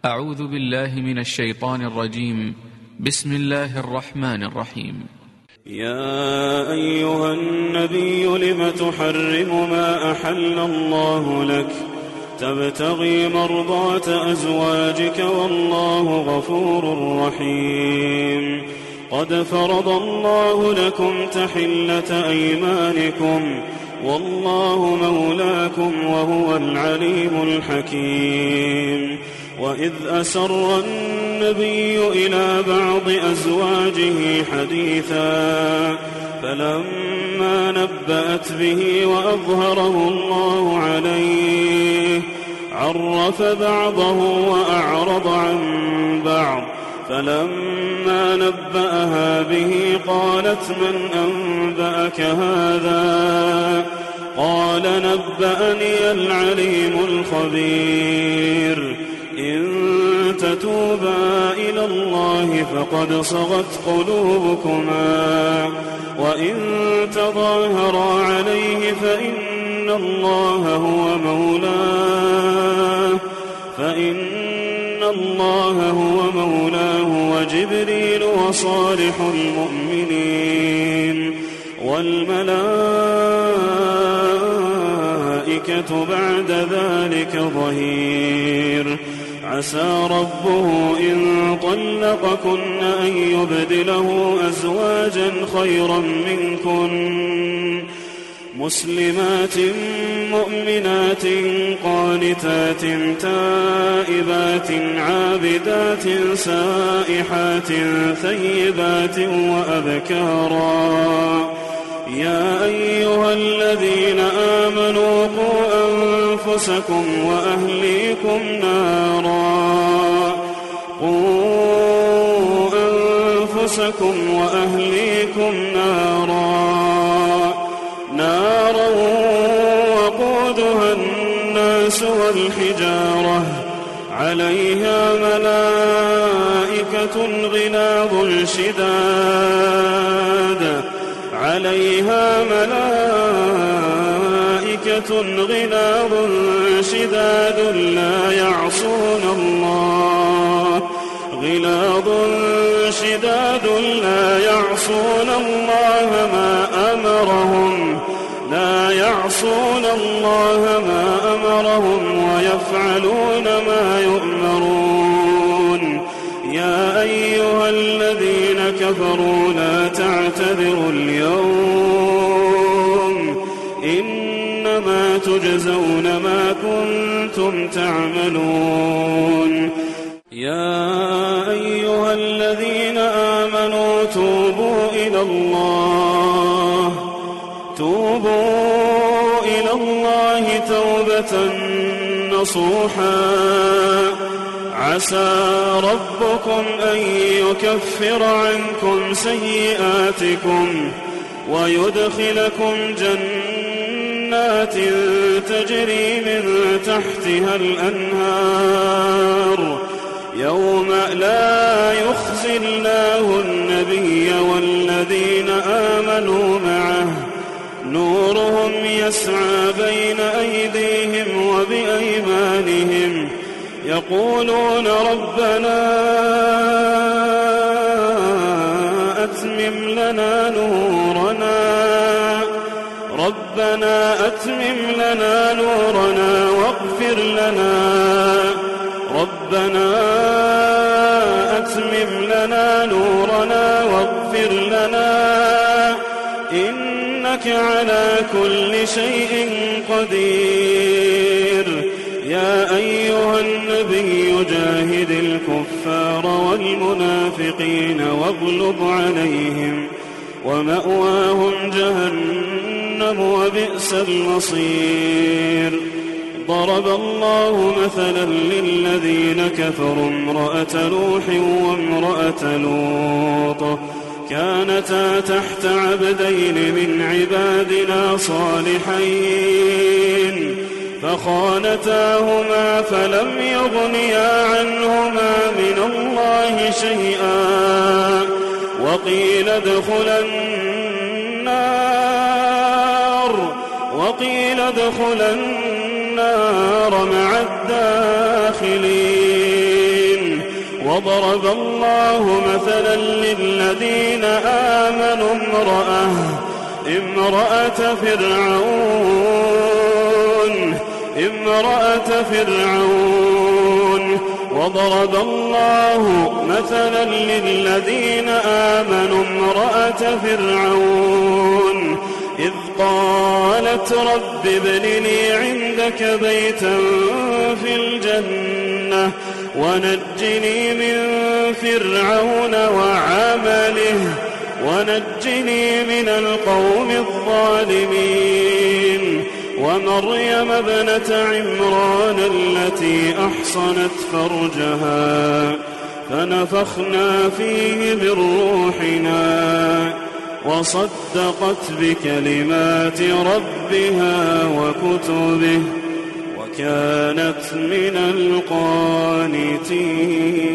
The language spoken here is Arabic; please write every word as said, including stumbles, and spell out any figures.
أعوذ بالله من الشيطان الرجيم. بسم الله الرحمن الرحيم. يا أيها النبي لم تحرم ما أحل الله لك تبتغي مرضات أزواجك والله غفور رحيم. قد فرض الله لكم تحلة أيمانكم والله مولاكم وهو العليم الحكيم. وإذ أسر النبي إلى بعض أزواجه حديثا فلما نبأت به وأظهره الله عليه عرف بعضه وأعرض عن بعض فلما نبأها به قالت من أنبأك هذا؟ قال نبأني العليم الخبير. إن تتوبا إلى الله فقد صغت قلوبكما وإن تظاهرا عليه فإن الله هو مولاه فإن الله هو مولاه وجبريل وصالح المؤمنين والملائكة بعد ذلك ظهير. عسى ربه إن طلقكن أن يبدله أزواجا خيرا منكن مسلمات مؤمنات قانتات تائبات عابدات سائحات ثيبات وأبكارا. يا أيها الذين آمنوا قوا أنفسكم وأهليكم نارا قوا أنفسكم وأهليكم نارا نارا وقودها الناس والحجارة عليها ملائكة غلاظ شداد عليها ملائكة غلاظ شداد لا يعصون الله غلاظ شداد لا يعصون الله ما أمرهم لا يعصون الله ما أمرهم ويفعلون ما يؤمرون. يا أيها الذين كفروا لا تعتذروا اليوم إنما تجزون ما كنتم تعملون. يا أيها الذين آمنوا توبوا إلى الله توبوا إلى الله توبة نصوحا عسى ربكم أن يكفر عنكم سيئاتكم ويدخلكم جنات تجري من تحتها الأنهار يوم لا يخزي الله النبي والذين آمنوا معه نورهم يسعى بين أيديهم وبأيمانهم يقولون ربنا أتمم لنا نورنا ربنا أتمم لنا نورنا واغفر لنا ربنا أتمم لنا نورنا واغفر لنا إنك على كل شيء قدير. يا أيها النبي جاهد الكفار والمنافقين واغلظ عليهم ومأواهم جهنم وبئس المصير. ضرب الله مثلا للذين كفروا امرأة نوح وامرأة لوط كانتا تحت عبدين من عبادنا صالحين فخانتاهما فلم يغنيا عنهما من الله شيئا وقيل ادخلا النار وقيل ادخلا النار مع الداخلين. وضرب الله مثلا للذين آمنوا امرأة امرأة فرعون امرأة فرعون وضرب الله مثلا للذين آمنوا امرأة فرعون إذ قالت رب ابن لي عندك بيتا في الجنة ونجني من فرعون وعمله ونجني من القوم الظالمين ومريم ابنة عمران التي أحصنت فرجها فنفخنا فيه من روحنا وصدقت بكلمات ربها وكتبه وكانت من القانتين.